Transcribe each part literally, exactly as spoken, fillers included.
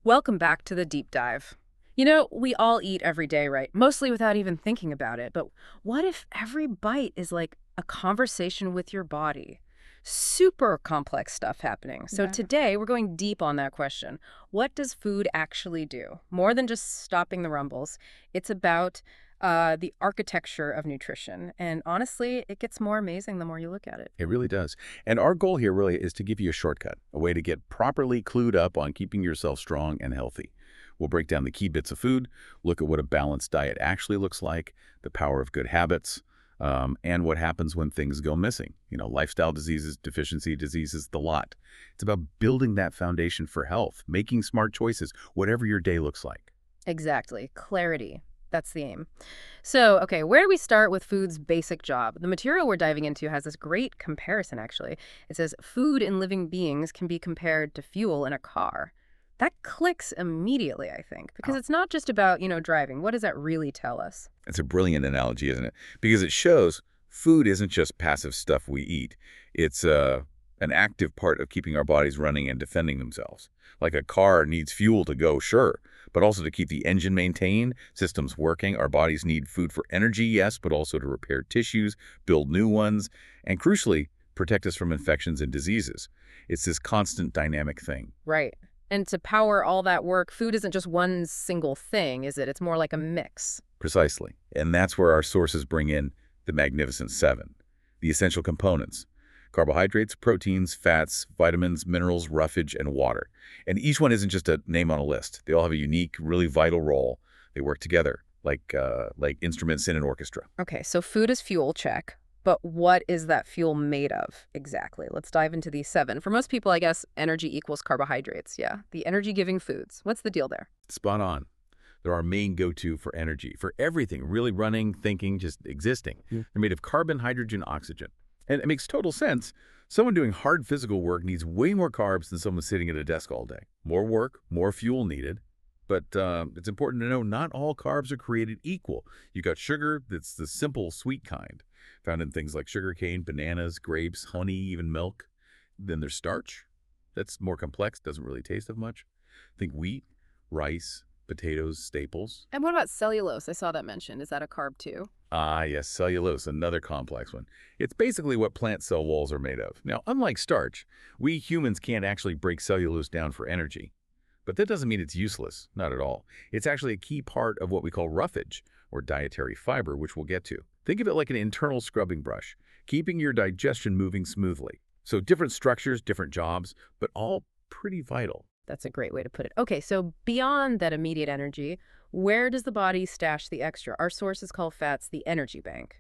Welcome back to the deep dive. You know, we all eat every day, right? Mostly without even thinking about it. But what if every bite is like a conversation with your body? Super complex stuff happening. So Yeah. today we're going deep on that question. What does food actually do? More than just stopping the rumbles, it's about uh, the architecture of nutrition. And honestly, it gets more amazing the more you look at it. It really does. And our goal here really is to give you a shortcut, a way to get properly clued up on keeping yourself strong and healthy. We'll break down the key bits of food, look at what a balanced diet actually looks like, the power of good habits, um, and what happens when things go missing. You know, lifestyle diseases, deficiency diseases, the lot. It's about building that foundation for health, making smart choices, whatever your day looks like. Exactly. Clarity. That's the aim. So, okay, where do we start with food's basic job? The material we're diving into has this great comparison, actually. It says food in living beings can be compared to fuel in a car. That clicks immediately, I think, because Oh, it's not just about, you know, driving. What does that really tell us? it's a brilliant analogy, isn't it? Because it shows food isn't just passive stuff we eat. It's uh, an active part of keeping our bodies running and defending themselves. Like a car needs fuel to go, sure, but also to keep the engine maintained, systems working. Our bodies need food for energy, yes, but also to repair tissues, build new ones, and crucially, protect us from infections and diseases. It's this constant dynamic thing. Right. And to power all that work, food isn't just one single thing, is it? It's more like a mix. Precisely. And that's where our sources bring in the Magnificent Seven, the essential components: carbohydrates, proteins, fats, vitamins, minerals, roughage, and water. And each one isn't just a name on a list. They all have a unique, really vital role. They work together like uh, like instruments in an orchestra. Okay, so food is fuel, check. But what is that fuel made of exactly? Let's dive into these seven. For most people, I guess energy equals carbohydrates. Yeah, the energy-giving foods. What's the deal there? Spot on. They're our main go-to for energy, for everything, really running, thinking, just existing. Mm. They're made of carbon, hydrogen, oxygen. And it makes total sense. Someone doing hard physical work needs way more carbs than someone sitting at a desk all day. More work, more fuel needed. But uh, it's important to know not all carbs are created equal. You got sugar, that's the simple, sweet kind, found in things like sugarcane, bananas, grapes, honey, even milk. Then there's starch. That's more complex, doesn't really taste of much. Think wheat, rice, potatoes, staples. And what about cellulose? I saw that mentioned. Is that a carb too? Ah, yes, cellulose, another complex one. It's basically what plant cell walls are made of. Now, unlike starch, we humans can't actually break cellulose down for energy. But that doesn't mean it's useless, not at all. It's actually a key part of what we call roughage, or dietary fiber, which we'll get to. Think of it like an internal scrubbing brush, keeping your digestion moving smoothly. So different structures, different jobs, but all pretty vital. That's a great way to put it. Okay, so beyond that immediate energy, where does the body stash the extra? Our sources call fats the energy bank.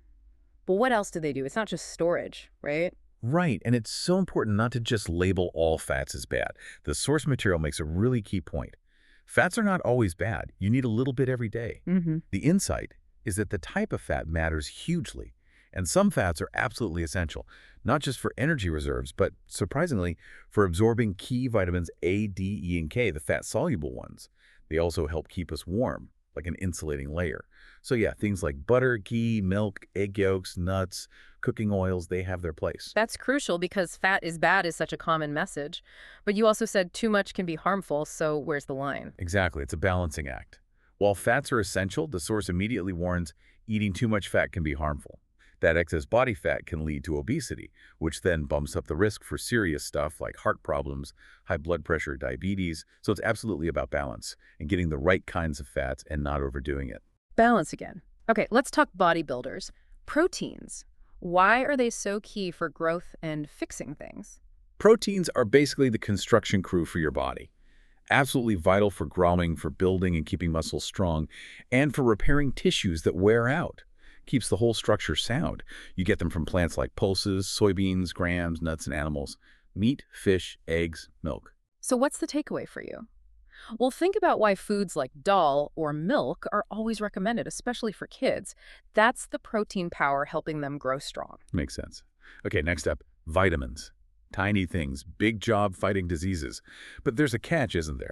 But what else do they do? It's not just storage, right? Right, and it's so important not to just label all fats as bad. The source material makes a really key point. Fats are not always bad. You need a little bit every day. Mm-hmm. The insight is that the type of fat matters hugely, and some fats are absolutely essential, not just for energy reserves, but surprisingly, for absorbing key vitamins A, D, E, and K, the fat-soluble ones. They also help keep us warm, like an insulating layer. So yeah, things like butter, ghee, milk, egg yolks, nuts, cooking oils, they have their place. That's crucial because fat is bad is such a common message. But you also said too much can be harmful, so where's the line? Exactly, it's a balancing act. While fats are essential, the source immediately warns eating too much fat can be harmful. That excess body fat can lead to obesity, which then bumps up the risk for serious stuff like heart problems, high blood pressure, diabetes. So it's absolutely about balance and getting the right kinds of fats and not overdoing it. Balance again. Okay, let's talk bodybuilders. Proteins. Why are they so key for growth and fixing things? Proteins are basically the construction crew for your body. Absolutely vital for growing, for building and keeping muscles strong, and for repairing tissues that wear out. Keeps the whole structure sound. You get them from plants like pulses, soybeans, grams, nuts, and animals. Meat, fish, eggs, milk. So what's the takeaway for you? Well, think about why foods like dal or milk are always recommended, especially for kids. That's the protein power helping them grow strong. Makes sense. Okay, next up, vitamins. Tiny things, big job fighting diseases. But there's a catch, isn't there?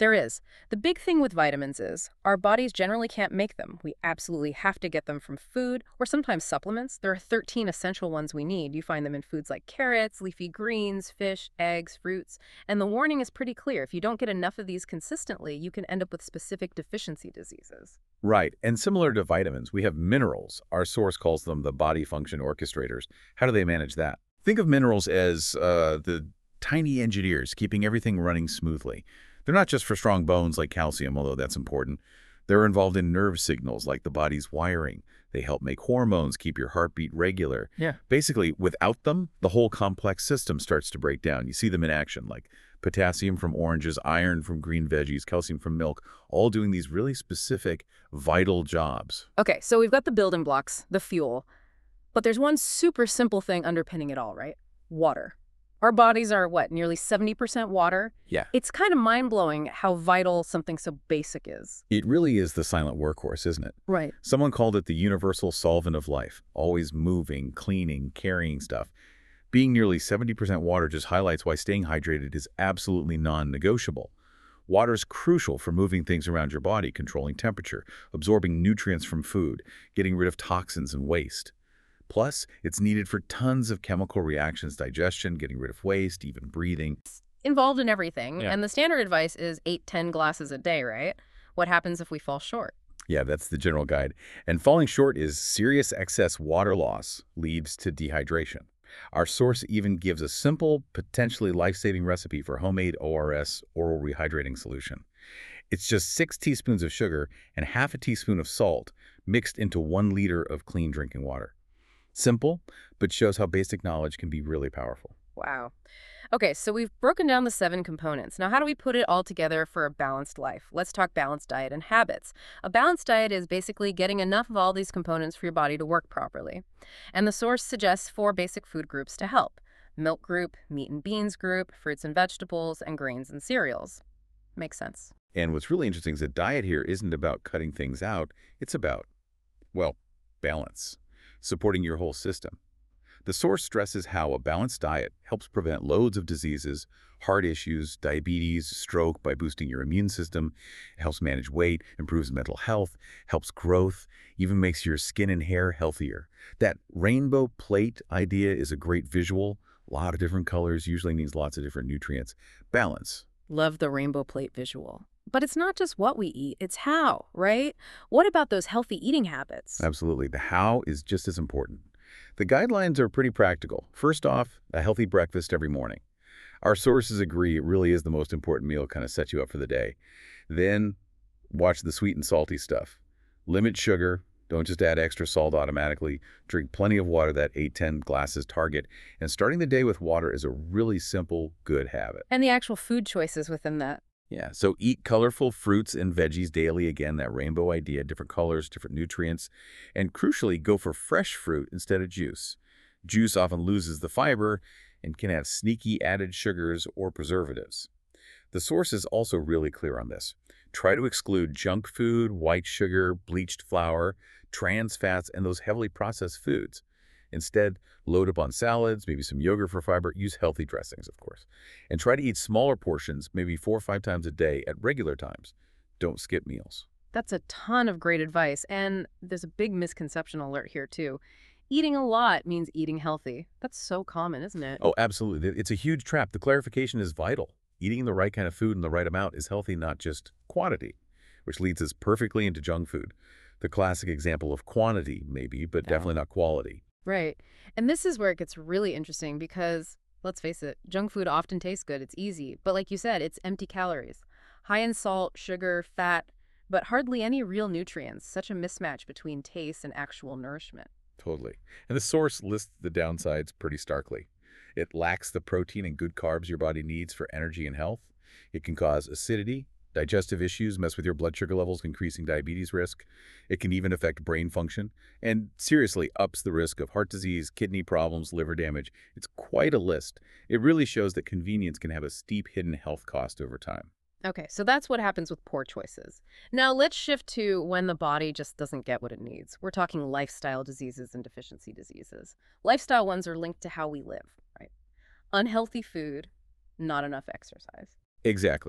There is. The big thing with vitamins is our bodies generally can't make them. We absolutely have to get them from food or sometimes supplements. There are thirteen essential ones we need. You find them in foods like carrots, leafy greens, fish, eggs, fruits. And the warning is pretty clear. If you don't get enough of these consistently, you can end up with specific deficiency diseases. Right. And similar to vitamins, we have minerals. Our source calls them the body function orchestrators. How do they manage that? Think of minerals as uh, the tiny engineers keeping everything running smoothly. They're not just for strong bones like calcium, although that's important. They're involved in nerve signals like the body's wiring. They help make hormones, keep your heartbeat regular. Yeah. Basically, without them, the whole complex system starts to break down. You see them in action, like potassium from oranges, iron from green veggies, calcium from milk, all doing these really specific, vital jobs. Okay, so we've got the building blocks, the fuel. But there's one super simple thing underpinning it all, right? Water. Our bodies are, what, nearly seventy percent water? Yeah. It's kind of mind-blowing how vital something so basic is. It really is the silent workhorse, isn't it? Right. Someone called it the universal solvent of life, always moving, cleaning, carrying stuff. Being nearly seventy percent water just highlights why staying hydrated is absolutely non-negotiable. Water is crucial for moving things around your body, controlling temperature, absorbing nutrients from food, getting rid of toxins and waste. Plus, it's needed for tons of chemical reactions, digestion, getting rid of waste, even breathing. Involved in everything. Yeah. And the standard advice is eight, ten glasses a day, right? What happens if we fall short? Yeah, that's the general guide. And falling short is serious excess water loss leads to dehydration. Our source even gives a simple, potentially life-saving recipe for homemade O R S, oral rehydrating solution. It's just six teaspoons of sugar and half a teaspoon of salt mixed into one liter of clean drinking water. Simple, but shows how basic knowledge can be really powerful. Wow. Okay, so we've broken down the seven components. Now, how do we put it all together for a balanced life? Let's talk balanced diet and habits. A balanced diet is basically getting enough of all these components for your body to work properly. And the source suggests four basic food groups to help. Milk group, meat and beans group, fruits and vegetables, and grains and cereals. Makes sense. And what's really interesting is that diet here isn't about cutting things out. It's about, well, balance, supporting your whole system. The source stresses how a balanced diet helps prevent loads of diseases, heart issues, diabetes, stroke by boosting your immune system. It helps manage weight, improves mental health, helps growth, even makes your skin and hair healthier. That rainbow plate idea is a great visual. A lot of different colors usually means lots of different nutrients. Balance. Love the rainbow plate visual. But it's not just what we eat, it's how, right? What about those healthy eating habits? Absolutely. The how is just as important. The guidelines are pretty practical. First off, a healthy breakfast every morning. Our sources agree it really is the most important meal, kind of sets you up for the day. Then, watch the sweet and salty stuff. Limit sugar. Don't just add extra salt automatically. Drink plenty of water, that eight, ten glasses target. And starting the day with water is a really simple, good habit. And the actual food choices within that. Yeah, so eat colorful fruits and veggies daily. Again, that rainbow idea, different colors, different nutrients. And crucially, go for fresh fruit instead of juice. Juice often loses the fiber and can have sneaky added sugars or preservatives. The source is also really clear on this. Try to exclude junk food, white sugar, bleached flour, trans fats, and those heavily processed foods. Instead, load up on salads, maybe some yogurt for fiber. Use healthy dressings, of course. And try to eat smaller portions, maybe four or five times a day at regular times. Don't skip meals. That's a ton of great advice. And there's a big misconception alert here, too. Eating a lot means eating healthy. That's so common, isn't it? Oh, absolutely. It's a huge trap. The clarification is vital. Eating the right kind of food in the right amount is healthy, not just quantity, which leads us perfectly into junk food. The classic example of quantity, maybe, but Yeah. definitely not quality. Right. And this is where it gets really interesting because, let's face it, junk food often tastes good. It's easy. But like you said, it's empty calories. High in salt, sugar, fat, but hardly any real nutrients. Such a mismatch between taste and actual nourishment. Totally. And the source lists the downsides pretty starkly. It lacks the protein and good carbs your body needs for energy and health. It can cause acidity, digestive issues, mess with your blood sugar levels, increasing diabetes risk. It can even affect brain function and seriously ups the risk of heart disease, kidney problems, liver damage. It's quite a list. It really shows that convenience can have a steep hidden health cost over time. Okay, so that's what happens with poor choices. Now let's shift to when the body just doesn't get what it needs. We're talking lifestyle diseases and deficiency diseases. Lifestyle ones are linked to how we live, right? Unhealthy food, not enough exercise. Exactly.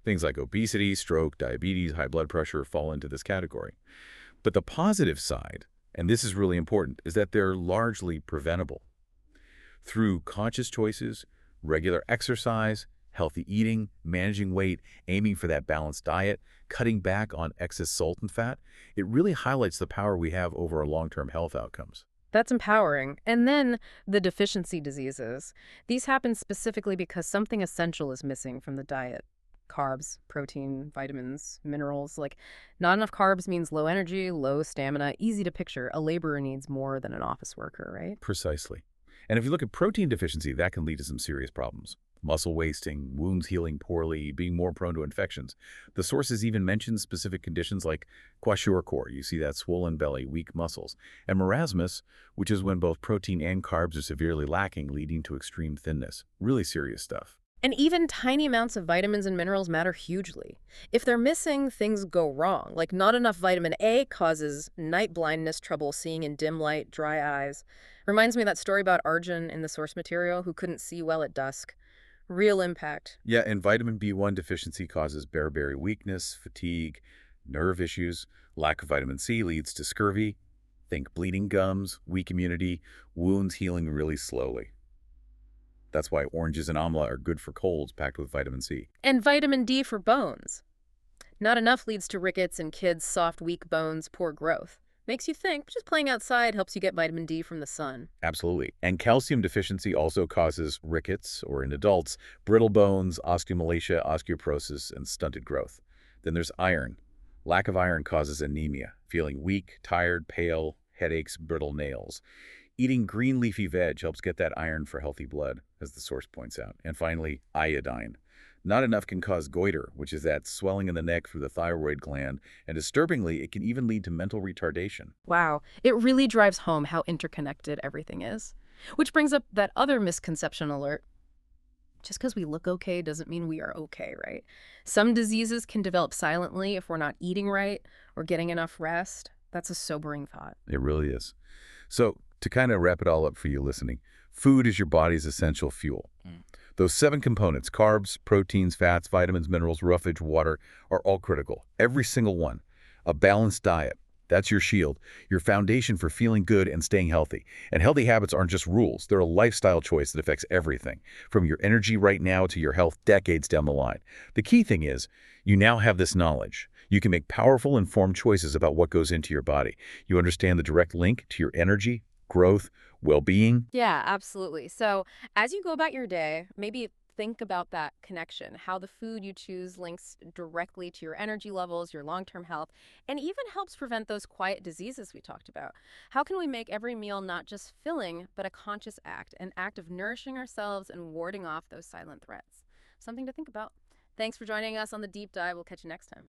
Things like obesity, stroke, diabetes, high blood pressure fall into this category. But the positive side, and this is really important, is that they're largely preventable. Through conscious choices, regular exercise, healthy eating, managing weight, aiming for that balanced diet, cutting back on excess salt and fat, it really highlights the power we have over our long-term health outcomes. That's empowering. And then the deficiency diseases. These happen specifically because something essential is missing from the diet. Carbs, protein, vitamins, minerals. Like, not enough carbs means low energy, low stamina. Easy to picture. A laborer needs more than an office worker, right? Precisely. And if you look at protein deficiency, that can lead to some serious problems. Muscle wasting, wounds healing poorly, being more prone to infections. The sources even mention specific conditions like kwashiorkor, you see that swollen belly, weak muscles, and marasmus, which is when both protein and carbs are severely lacking, leading to extreme thinness. Really serious stuff. And even tiny amounts of vitamins and minerals matter hugely. If they're missing, things go wrong. Like, not enough vitamin A causes night blindness, trouble seeing in dim light, dry eyes. Reminds me of that story about Arjun in the source material who couldn't see well at dusk. Real impact. Yeah, and vitamin B one deficiency causes beriberi weakness, fatigue, nerve issues. Lack of vitamin C leads to scurvy. Think bleeding gums, weak immunity, wounds healing really slowly. That's why oranges and amla are good for colds packed with vitamin C. And vitamin D for bones. Not enough leads to rickets in kids' soft, weak bones, poor growth. Makes you think, but just playing outside helps you get vitamin D from the sun. Absolutely. And calcium deficiency also causes rickets, or in adults, brittle bones, osteomalacia, osteoporosis, and stunted growth. Then there's iron. Lack of iron causes anemia, feeling weak, tired, pale, headaches, brittle nails. Eating green leafy veg helps get that iron for healthy blood, as the source points out. And finally, iodine. Not enough can cause goiter, which is that swelling in the neck through the thyroid gland, and disturbingly, it can even lead to mental retardation. Wow, it really drives home how interconnected everything is. Which brings up that other misconception alert. Just because we look okay doesn't mean we are okay, right? Some diseases can develop silently if we're not eating right or getting enough rest. That's a sobering thought. It really is. So, to kind of wrap it all up for you listening, food is your body's essential fuel. Mm. Those seven components, carbs, proteins, fats, vitamins, minerals, roughage, water, are all critical. Every single one. A balanced diet. That's your shield, your foundation for feeling good and staying healthy. And healthy habits aren't just rules. They're a lifestyle choice that affects everything, from your energy right now to your health decades down the line. The key thing is, you now have this knowledge. You can make powerful, informed choices about what goes into your body. You understand the direct link to your energy, growth, well-being. Yeah, absolutely. So as you go about your day, maybe think about that connection, how the food you choose links directly to your energy levels, your long-term health, and even helps prevent those quiet diseases we talked about. How can we make every meal not just filling, but a conscious act, an act of nourishing ourselves and warding off those silent threats? Something to think about. Thanks for joining us on the Deep Dive. We'll catch you next time.